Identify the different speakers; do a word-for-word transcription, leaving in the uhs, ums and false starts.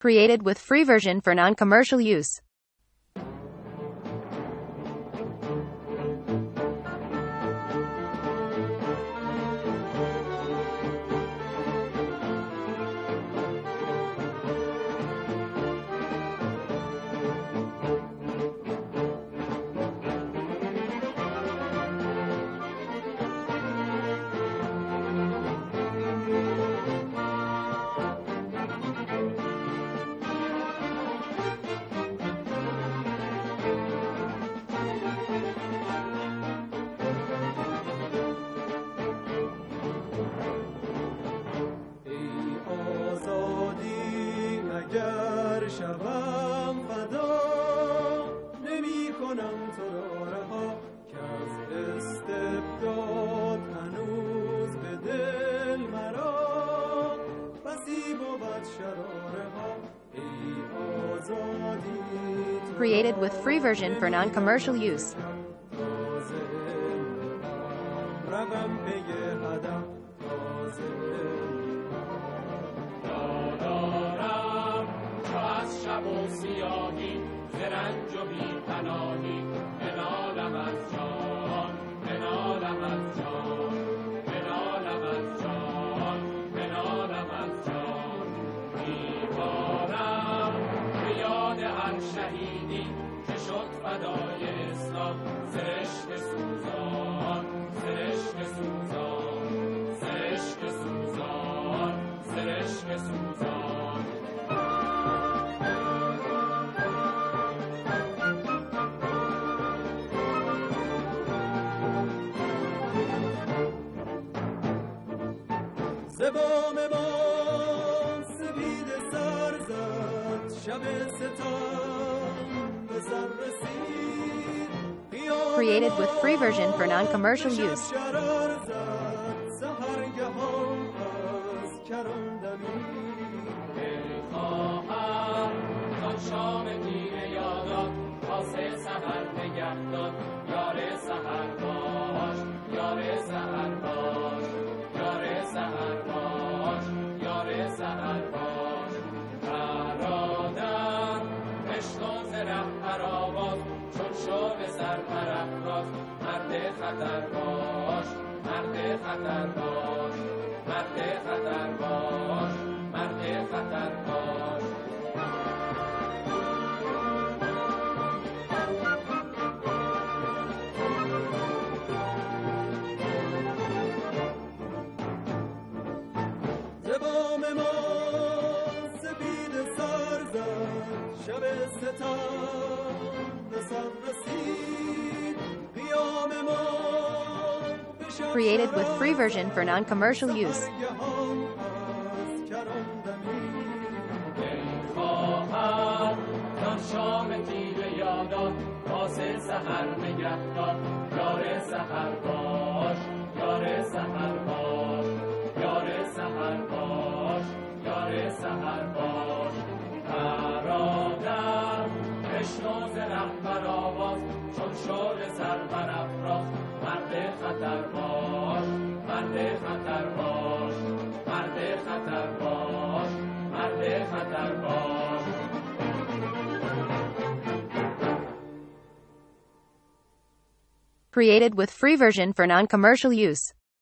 Speaker 1: Created with free version for non-commercial use.
Speaker 2: شوم فدا نمی کنم تو را رها که از استبداد هنوز به دل مرا بسی بود شراره ها ای آزادی.
Speaker 1: Created with free version for non-commercial use.
Speaker 2: روم پی هدف
Speaker 3: شب و سیاهی زرنج و بی پناهی بنالم از جان بنالم از جان بنالم از جان بنالم از جان میبارم به یاد هر شهیدی که شد فدای اسلام سرشک سوزان سرشک سوزان سرشک سوزان سرشک سوزان.
Speaker 2: زبام ما سپید سر زد شب ستم به سر رسید.
Speaker 1: Created with free version for non-commercial use.
Speaker 2: شرار زد سحرگهان از کران دمید.
Speaker 3: ای خواهم تا شام تیره یادات واسه سحر نگه داد یار سحر باش یار سحر باش یار سحر باش یار سحر باش. برادر بشنو ز رهبر آواز چون شوق سرپرافراز مرد خطر باش مرد خطر باش مرد خطر باش مرد خطر باش.
Speaker 2: زبام ما سپید سر زد شب ستم به سر رسید. قیام ما
Speaker 1: Created with free version for non-commercial use.
Speaker 3: ای خواهر تا شام تیره یادات واسه سحر نگه دار یار سحر باش یار سحر باش یار سحر باش یار سحر باش. برادر بشنو ز رهبر آواز چون شوق سربرافراز مرد خطر باش مرد خطر باش مرد خطر باش مرد خطر باش.
Speaker 1: Created with free version for non-commercial use.